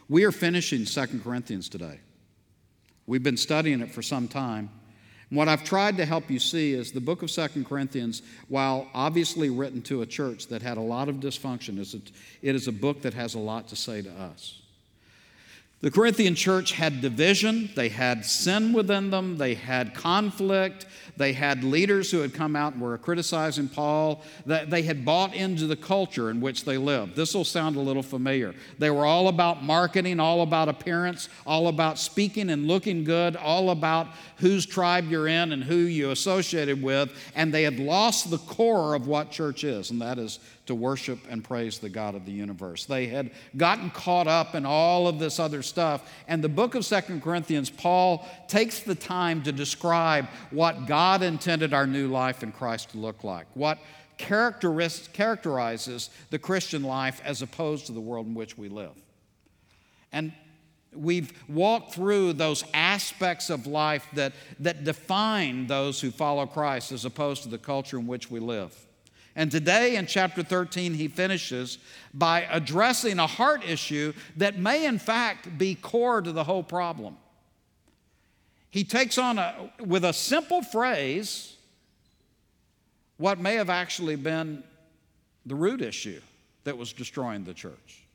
We are finishing 2 Corinthians today. We've been studying it for some time. And what I've tried to help you see is the book of 2 Corinthians, while obviously written to a church that had a lot of dysfunction, it is a book that has a lot to say to us. The Corinthian church had division, they had sin within them, they had conflict, they had leaders who had come out and were criticizing Paul. They had bought into the culture in which they lived. This will sound a little familiar. They were all about marketing, all about appearance, all about speaking and looking good, all about whose tribe you're in and who you associated with, and they had lost the core of what church is, and that is to worship and praise the God of the universe. They had gotten caught up in all of this other stuff. And the book of 2 Corinthians, Paul takes the time to describe what God intended our new life in Christ to look like, what characterizes the Christian life as opposed to the world in which we live. And we've walked through those aspects of life that define those who follow Christ as opposed to the culture in which we live. And today in chapter 13, he finishes by addressing a heart issue that may in fact be core to the whole problem. He takes on, with a simple phrase, what may have actually been the root issue that was destroying the church.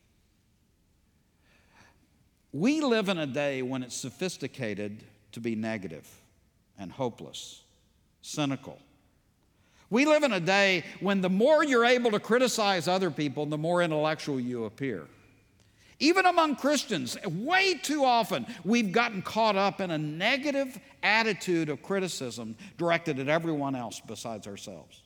We live in a day when it's sophisticated to be negative and hopeless, cynical. We live in a day when the more you're able to criticize other people, the more intellectual you appear. Even among Christians, way too often we've gotten caught up in a negative attitude of criticism directed at everyone else besides ourselves.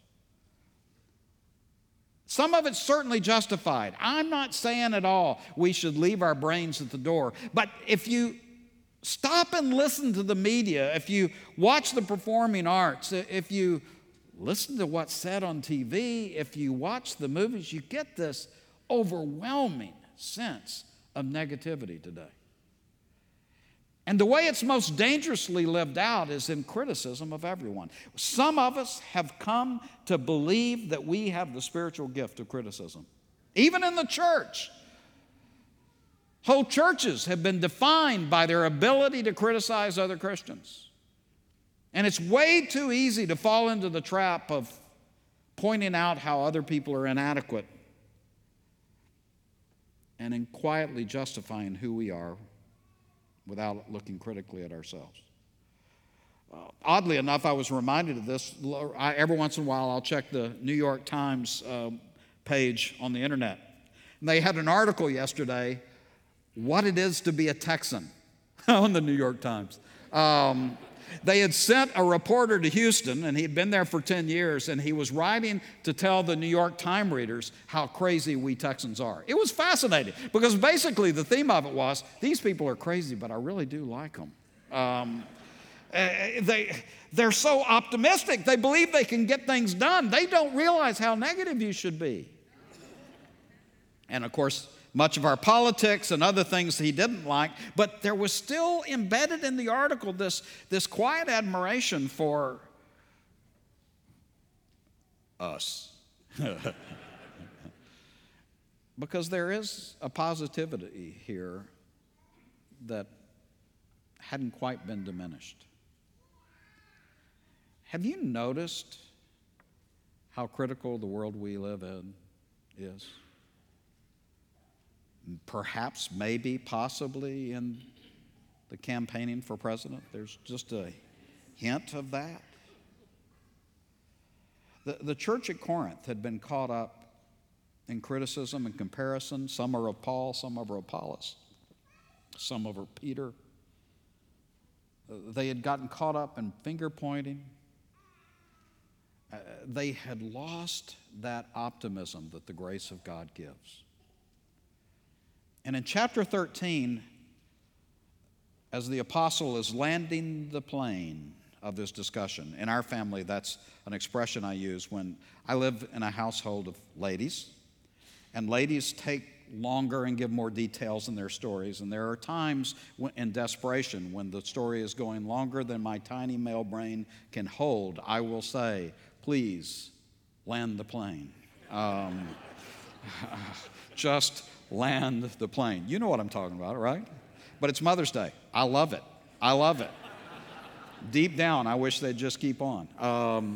Some of it's certainly justified. I'm not saying at all we should leave our brains at the door. But if you stop and listen to the media, if you watch the performing arts, if you listen to what's said on TV, if you watch the movies, you get this overwhelming sense of negativity today. And the way it's most dangerously lived out is in criticism of everyone. Some of us have come to believe that we have the spiritual gift of criticism. Even in the church. Whole churches have been defined by their ability to criticize other Christians. And it's way too easy to fall into the trap of pointing out how other people are inadequate and in quietly justifying who we are without looking critically at ourselves. Oddly enough, I was reminded of this. Every once in a while, I'll check the New York Times page on the internet. And they had an article yesterday, What It Is to Be a Texan, on the New York Times. They had sent a reporter to Houston, and he'd been there for 10 years, and he was writing to tell the New York Times readers how crazy we Texans are. It was fascinating, because basically the theme of it was, these people are crazy, but I really do like them. They're so optimistic. They believe they can get things done. They don't realize how negative you should be. And of course, much of our politics and other things he didn't like, but there was still embedded in the article this quiet admiration for us. Because there is a positivity here that hadn't quite been diminished. Have you noticed how critical the world we live in is? Perhaps, maybe, possibly in the campaigning for president. There's just a hint of that. The church at Corinth had been caught up in criticism and comparison. Some are of Paul, some are of Apollos, some are of Peter. They had gotten caught up in finger pointing. They had lost that optimism that the grace of God gives. And in chapter 13, as the apostle is landing the plane of this discussion, in our family, that's an expression I use when I live in a household of ladies, and ladies take longer and give more details in their stories. And there are times in desperation when the story is going longer than my tiny male brain can hold. I will say, please land the plane. Just land the plane. You know what I'm talking about, right? But it's Mother's Day. I love it. I love it. Deep down, I wish they'd just keep on.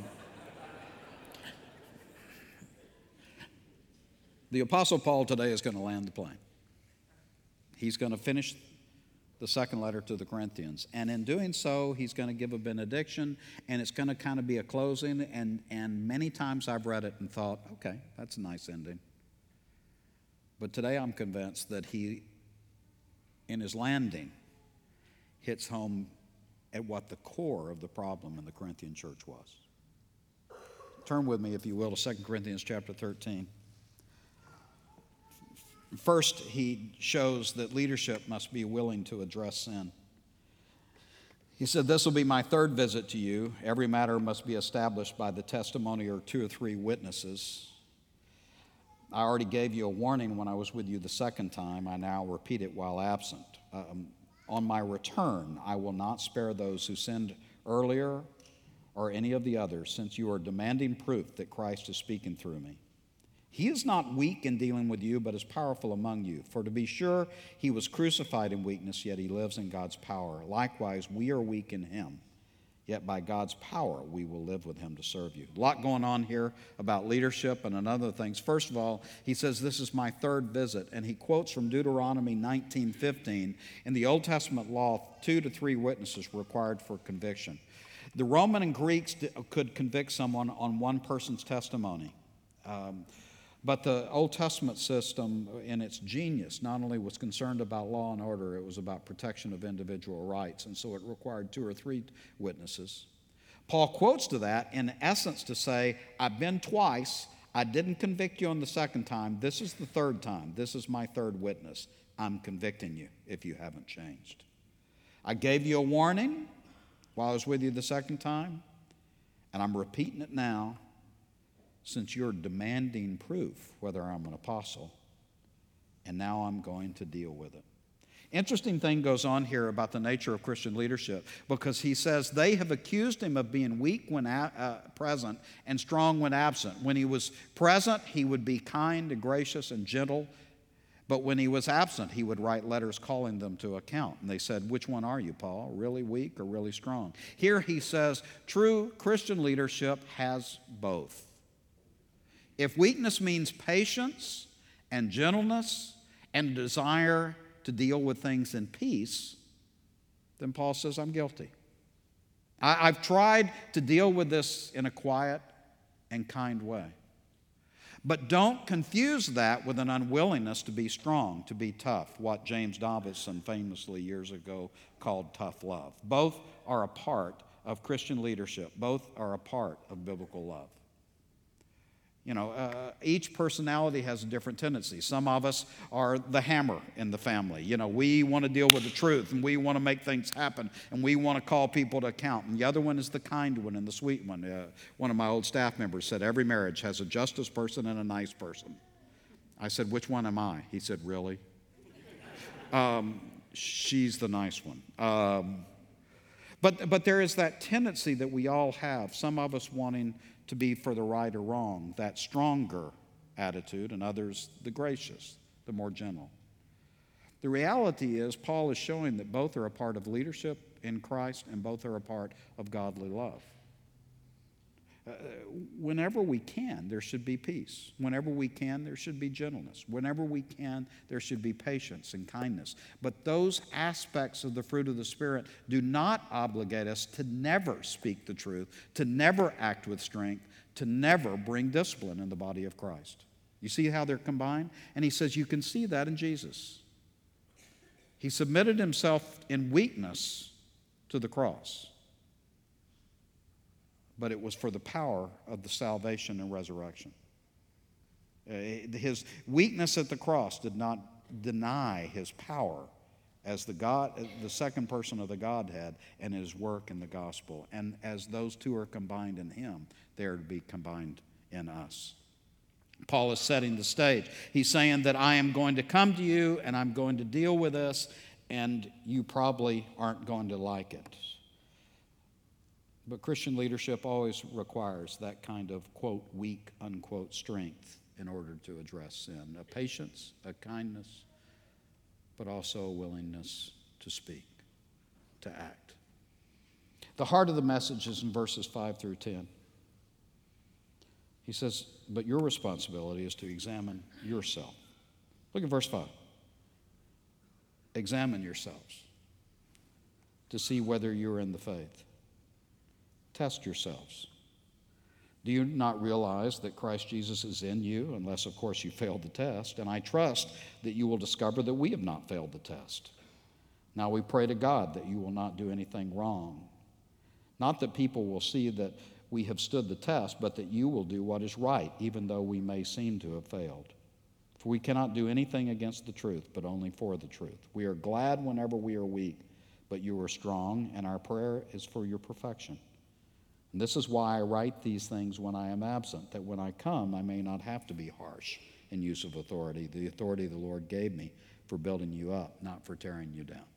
The Apostle Paul today is going to land the plane. He's going to finish the second letter to the Corinthians. And in doing so, he's going to give a benediction, and it's going to kind of be a closing. And many times I've read it and thought, okay, that's a nice ending. But today I'm convinced that he, in his landing, hits home at what the core of the problem in the Corinthian church was. Turn with me, if you will, to 2 Corinthians chapter 13. First, he shows that leadership must be willing to address sin. He said, "This will be my third visit to you. Every matter must be established by the testimony of 2 or 3 witnesses. I already gave you a warning when I was with you the second time. I now repeat it while absent. On my return, I will not spare those who sinned earlier or any of the others, since you are demanding proof that Christ is speaking through me. He is not weak in dealing with you, but is powerful among you. For to be sure, he was crucified in weakness, yet he lives in God's power. Likewise, we are weak in him, yet by God's power we will live with him to serve you." A lot going on here about leadership and other things. First of all, he says, "This is my third visit," and he quotes from Deuteronomy 19:15. In the Old Testament law, 2 to 3 witnesses were required for conviction. The Roman and Greeks could convict someone on one person's testimony. But the Old Testament system, in its genius, not only was concerned about law and order, it was about protection of individual rights, and so it required 2 or 3 witnesses. Paul quotes to that, in essence, to say, I've been twice, I didn't convict you on the second time, this is the third time, this is my third witness. I'm convicting you if you haven't changed. I gave you a warning while I was with you the second time, and I'm repeating it now, since you're demanding proof whether I'm an apostle, and now I'm going to deal with it. Interesting thing goes on here about the nature of Christian leadership, because he says they have accused him of being weak when present and strong when absent. When he was present, he would be kind and gracious and gentle, but when he was absent, he would write letters calling them to account. And they said, "Which one are you, Paul? Really weak or really strong?" Here he says, true Christian leadership has both. If weakness means patience and gentleness and desire to deal with things in peace, then Paul says, I'm guilty. I've tried to deal with this in a quiet and kind way. But don't confuse that with an unwillingness to be strong, to be tough, what James Dobson famously years ago called tough love. Both are a part of Christian leadership. Both are a part of biblical love. You know, each personality has a different tendency. Some of us are the hammer in the family. You know, we want to deal with the truth, and we want to make things happen, and we want to call people to account. And the other one is the kind one and the sweet one. One of my old staff members said, every marriage has a justice person and a nice person. I said, which one am I? He said, really? She's the nice one. But there is that tendency that we all have, some of us wanting to be for the right or wrong, that stronger attitude, and others the gracious, the more gentle. The reality is, Paul is showing that both are a part of leadership in Christ and both are a part of godly love. Whenever we can, there should be peace. Whenever we can, there should be gentleness. Whenever we can, there should be patience and kindness. But those aspects of the fruit of the Spirit do not obligate us to never speak the truth, to never act with strength, to never bring discipline in the body of Christ. You see how they're combined? And he says you can see that in Jesus. He submitted himself in weakness to the cross. But it was for the power of the salvation and resurrection. His weakness at the cross did not deny his power as the second person of the Godhead and his work in the gospel. And as those two are combined in him, they are to be combined in us. Paul is setting the stage. He's saying that I am going to come to you and I'm going to deal with this, and you probably aren't going to like it. But Christian leadership always requires that kind of, quote, weak, unquote, strength. in order to address sin. A patience, a kindness, but also a willingness to speak, to act. The heart of the message is in verses 5 through 10. He says, but your responsibility is to examine yourself. Look at verse 5. Examine yourselves to see whether you're in the faith. Test yourselves. Do you not realize that Christ Jesus is in you, unless, of course, you failed the test? And I trust that you will discover that we have not failed the test. Now we pray to God that you will not do anything wrong. Not that people will see that we have stood the test, but that you will do what is right, even though we may seem to have failed. For we cannot do anything against the truth, but only for the truth. We are glad whenever we are weak, but you are strong, and our prayer is for your perfection. And this is why I write these things when I am absent, that when I come I may not have to be harsh in use of authority, the authority the Lord gave me for building you up, not for tearing you down.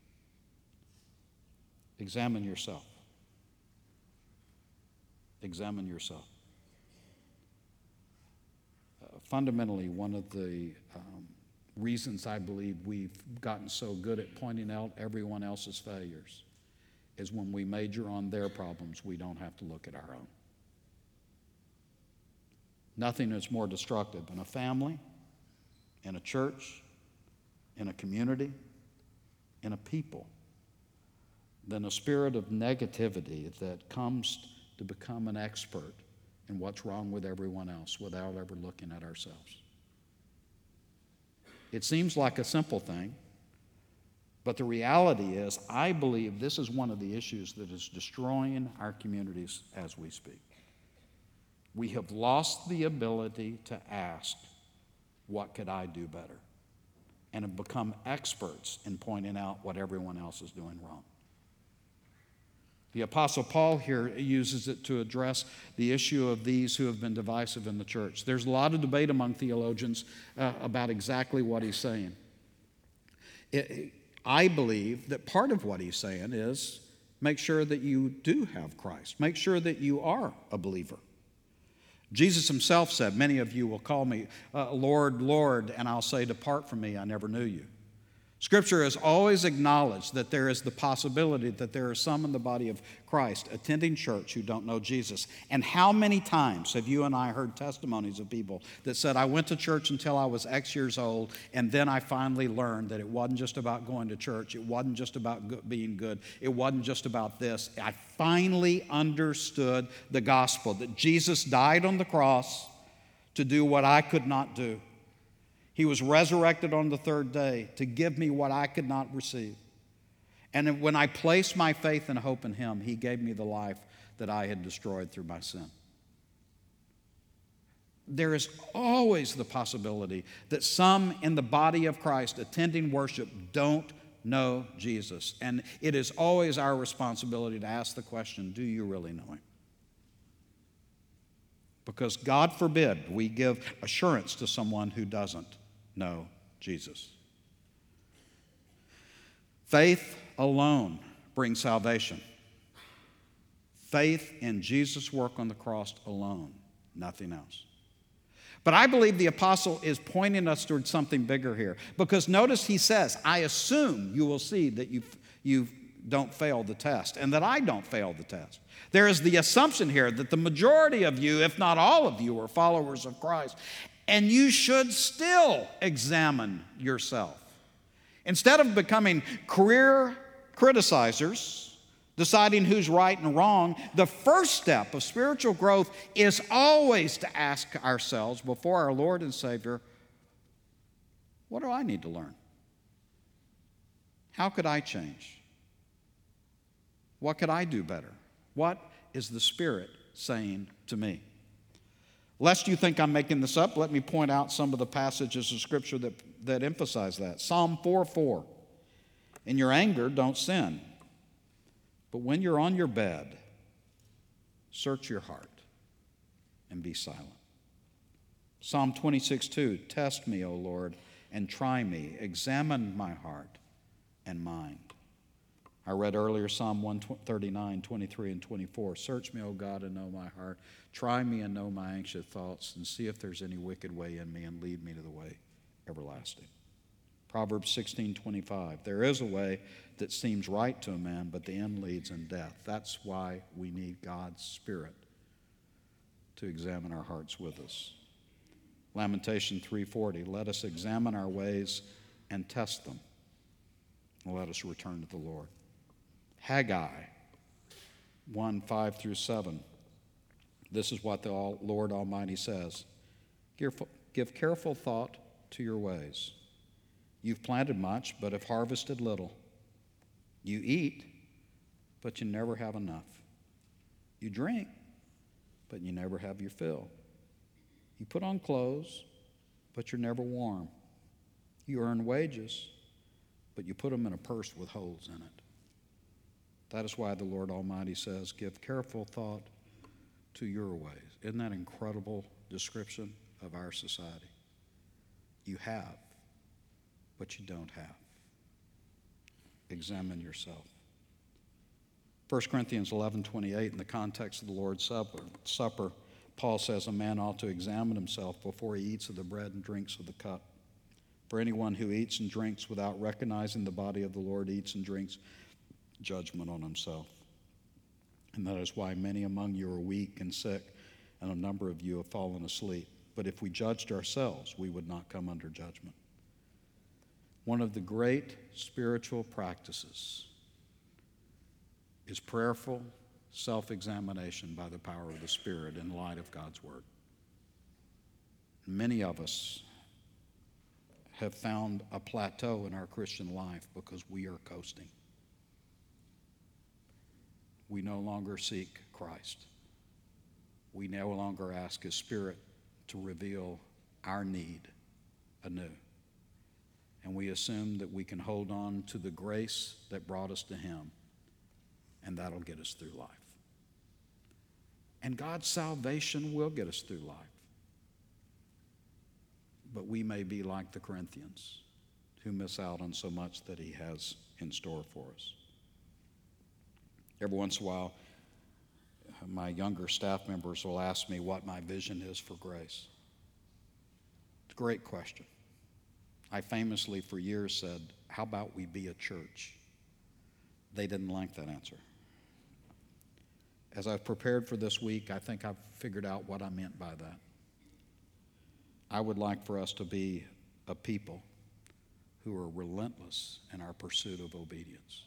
Examine yourself. Examine yourself. Fundamentally, one of the reasons I believe we've gotten so good at pointing out everyone else's failures is when we major on their problems, we don't have to look at our own. Nothing is more destructive in a family, in a church, in a community, in a people, than a spirit of negativity that comes to become an expert in what's wrong with everyone else without ever looking at ourselves. It seems like a simple thing, but the reality is, I believe this is one of the issues that is destroying our communities as we speak. We have lost the ability to ask, what could I do better? And have become experts in pointing out what everyone else is doing wrong. The Apostle Paul here uses it to address the issue of these who have been divisive in the church. There's a lot of debate among theologians about exactly what he's saying. I believe that part of what he's saying is make sure that you do have Christ. Make sure that you are a believer. Jesus himself said, many of you will call me Lord, Lord, and I'll say, depart from me, I never knew you. Scripture has always acknowledged that there is the possibility that there are some in the body of Christ attending church who don't know Jesus. And how many times have you and I heard testimonies of people that said, I went to church until I was X years old, and then I finally learned that it wasn't just about going to church. It wasn't just about being good. It wasn't just about this. I finally understood the gospel, that Jesus died on the cross to do what I could not do. He was resurrected on the third day to give me what I could not receive. And when I placed my faith and hope in him, he gave me the life that I had destroyed through my sin. There is always the possibility that some in the body of Christ attending worship don't know Jesus. And it is always our responsibility to ask the question, do you really know him? Because God forbid we give assurance to someone who doesn't know Jesus. Faith alone brings salvation. Faith in Jesus' work on the cross alone, nothing else. But I believe the apostle is pointing us towards something bigger here. Because notice he says, I assume you will see that you don't fail the test, and that I don't fail the test. There is the assumption here that the majority of you, if not all of you, are followers of Christ. And you should still examine yourself. Instead of becoming career criticizers, deciding who's right and wrong, the first step of spiritual growth is always to ask ourselves before our Lord and Savior, what do I need to learn? How could I change? What could I do better? What is the Spirit saying to me? Lest you think I'm making this up, let me point out some of the passages of Scripture that emphasize that. Psalm 4:4. In your anger, don't sin. But when you're on your bed, search your heart and be silent. Psalm 26:2. Test me, O Lord, and try me. Examine my heart and mind. I read earlier Psalm 139, 23, and 24. Search me, O God, and know my heart. Try me and know my anxious thoughts, and see if there's any wicked way in me, and lead me to the way everlasting. Proverbs 16:25. There is a way that seems right to a man, but the end leads in death. That's why we need God's Spirit to examine our hearts with us. Lamentation 3:40. Let us examine our ways and test them, and let us return to the Lord. Haggai 1:5 through 7. This is what the Lord Almighty says. Give careful thought to your ways. You've planted much, but have harvested little. You eat, but you never have enough. You drink, but you never have your fill. You put on clothes, but you're never warm. You earn wages, but you put them in a purse with holes in it. That is why the Lord Almighty says, give careful thought to your ways. Isn't that an incredible description of our society? You have, but you don't have. Examine yourself. 1 Corinthians 11:28, in the context of the Lord's Supper, Paul says a man ought to examine himself before he eats of the bread and drinks of the cup. For anyone who eats and drinks without recognizing the body of the Lord eats and drinks judgment on himself. And that is why many among you are weak and sick, and a number of you have fallen asleep. But if we judged ourselves, we would not come under judgment. One of the great spiritual practices is prayerful self-examination by the power of the Spirit in light of God's Word. Many of us have found a plateau in our Christian life because we are coasting. We no longer seek Christ. We no longer ask His Spirit to reveal our need anew. And we assume that we can hold on to the grace that brought us to Him, and that'll get us through life. And God's salvation will get us through life. But we may be like the Corinthians, who miss out on so much that He has in store for us. Every once in a while, my younger staff members will ask me what my vision is for Grace. It's a great question. I famously for years said, how about we be a church? They didn't like that answer. As I've prepared for this week, I think I've figured out what I meant by that. I would like for us to be a people who are relentless in our pursuit of obedience.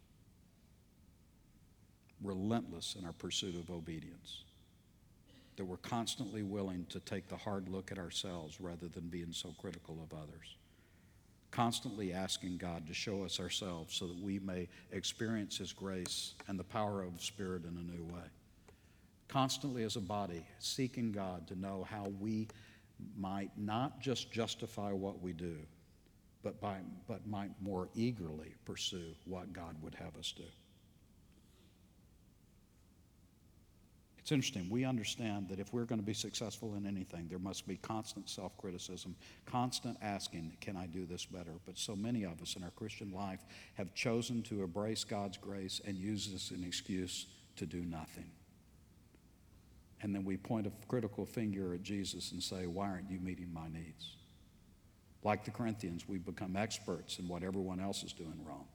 Relentless in our pursuit of obedience. That we're constantly willing to take the hard look at ourselves rather than being so critical of others. Constantly asking God to show us ourselves so that we may experience His grace and the power of the Spirit in a new way. Constantly as a body seeking God to know how we might not just justify what we do, but might more eagerly pursue what God would have us do. It's interesting. We understand that if we're going to be successful in anything, there must be constant self-criticism, constant asking, can I do this better? But so many of us in our Christian life have chosen to embrace God's grace and use this as an excuse to do nothing. And then we point a critical finger at Jesus and say, why aren't you meeting my needs? Like the Corinthians, we've become experts in what everyone else is doing wrong.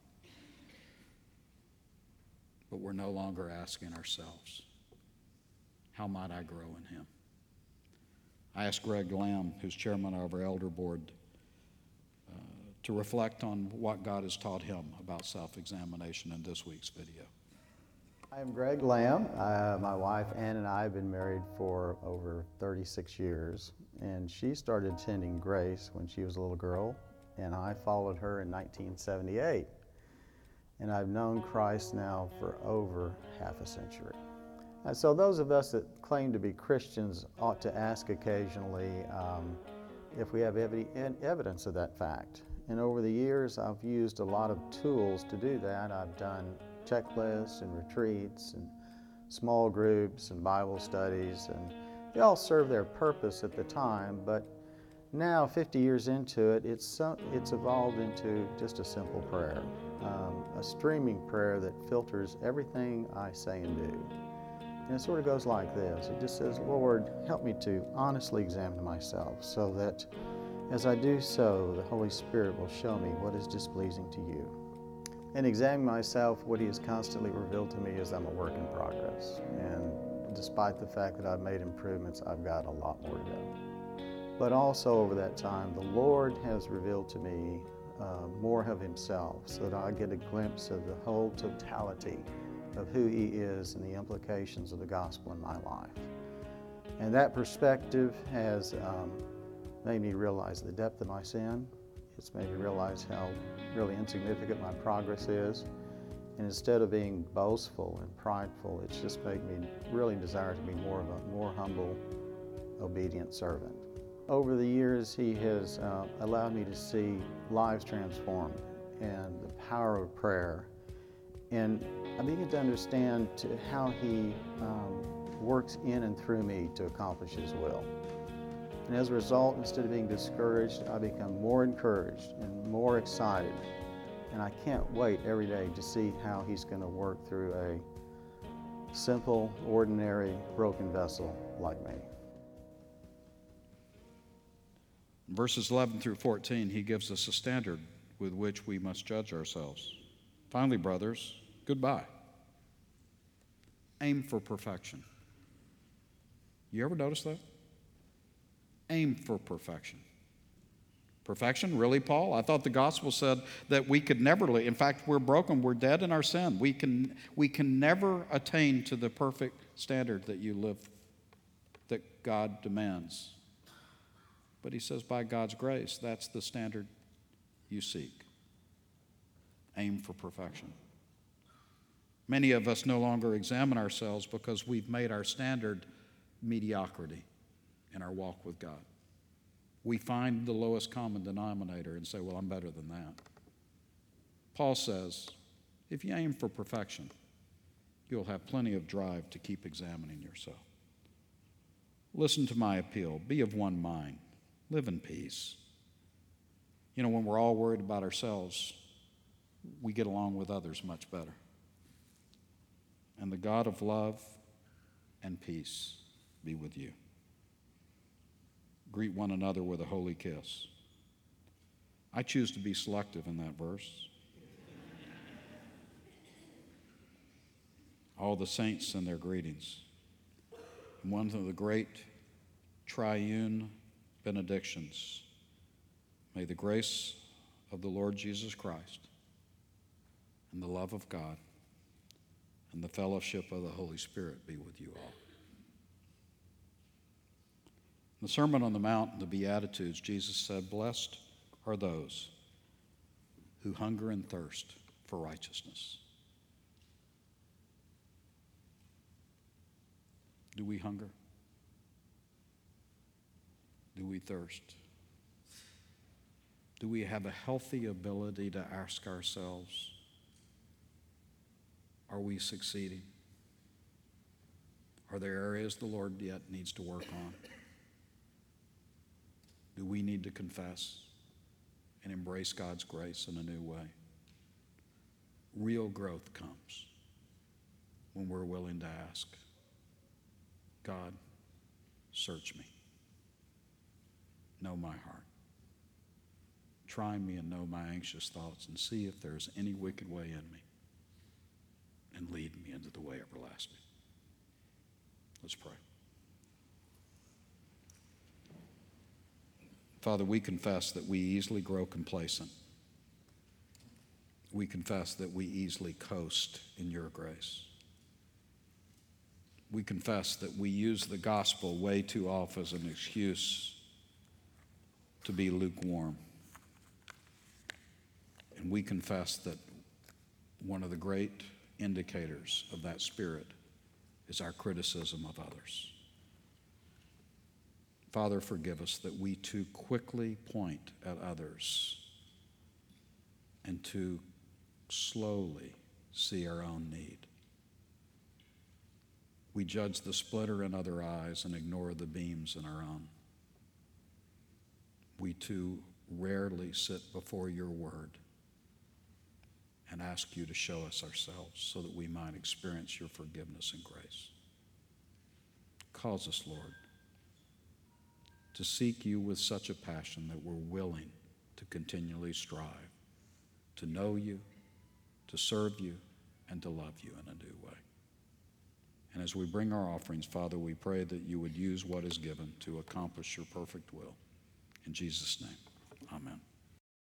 But we're no longer asking ourselves, how might I grow in Him? I asked Greg Lamb, who's chairman of our elder board, to reflect on what God has taught him about self-examination in this week's video. I am Greg Lamb. My wife Ann and I have been married for over 36 years, and she started attending Grace when she was a little girl, and I followed her in 1978. And I've known Christ now for over half a century. And so those of us that claim to be Christians ought to ask occasionally if we have evidence of that fact. And over the years, I've used a lot of tools to do that. I've done checklists and retreats and small groups and Bible studies, and they all serve their purpose at the time, but Now, 50 years into it, it's evolved into just a simple prayer, a streaming prayer that filters everything I say and do. And it sort of goes like this. It just says, Lord, help me to honestly examine myself so that as I do so, the Holy Spirit will show me what is displeasing to you. In examining myself, what He has constantly revealed to me is I'm a work in progress. And despite the fact that I've made improvements, I've got a lot more to go. But also over that time, the Lord has revealed to me more of Himself so that I get a glimpse of the whole totality of who He is and the implications of the gospel in my life. And that perspective has made me realize the depth of my sin. It's made me realize how really insignificant my progress is. And instead of being boastful and prideful, it's just made me really desire to be more of a more humble, obedient servant. Over the years, He has allowed me to see lives transformed and the power of prayer. And I begin to understand how He works in and through me to accomplish His will. And as a result, instead of being discouraged, I become more encouraged and more excited. And I can't wait every day to see how He's going to work through a simple, ordinary, broken vessel like me. Verses 11 through 14, he gives us a standard with which we must judge ourselves. Finally, brothers, goodbye. Aim for perfection. You ever notice that? Aim for perfection. Perfection? Really, Paul? I thought the gospel said that we could never live. In fact, we're broken. We're dead in our sin. We can never attain to the perfect standard that you live, that God demands. But he says, by God's grace, that's the standard you seek. Aim for perfection. Many of us no longer examine ourselves because we've made our standard mediocrity in our walk with God. We find the lowest common denominator and say, well, I'm better than that. Paul says, if you aim for perfection, you'll have plenty of drive to keep examining yourself. Listen to my appeal. Be of one mind. Live in peace. You know, when we're all worried about ourselves, we get along with others much better. And the God of love and peace be with you. Greet one another with a holy kiss. I choose to be selective in that verse. All the saints send their greetings. And one of the great triune benedictions. May the grace of the Lord Jesus Christ and the love of God and the fellowship of the Holy Spirit be with you all. In the Sermon on the Mount and the Beatitudes, Jesus said, blessed are those who hunger and thirst for righteousness. Do we hunger? Do we thirst? Do we have a healthy ability to ask ourselves, are we succeeding? Are there areas the Lord yet needs to work on? Do we need to confess and embrace God's grace in a new way? Real growth comes when we're willing to ask, God, search me. Know my heart. Try me and know my anxious thoughts and see if there's any wicked way in me and lead me into the way everlasting. Let's pray. Father, we confess that we easily grow complacent. We confess that we easily coast in your grace. We confess that we use the gospel way too often as an excuse to be lukewarm. And we confess that one of the great indicators of that spirit is our criticism of others. Father, forgive us that we too quickly point at others and too slowly see our own need. We judge the splitter in other eyes and ignore the beams in our own. we too rarely sit before your word and ask you to show us ourselves so that we might experience your forgiveness and grace. Cause us, Lord, to seek you with such a passion that we're willing to continually strive to know you, to serve you, and to love you in a new way. And as we bring our offerings, Father, we pray that you would use what is given to accomplish your perfect will. In Jesus' name, amen.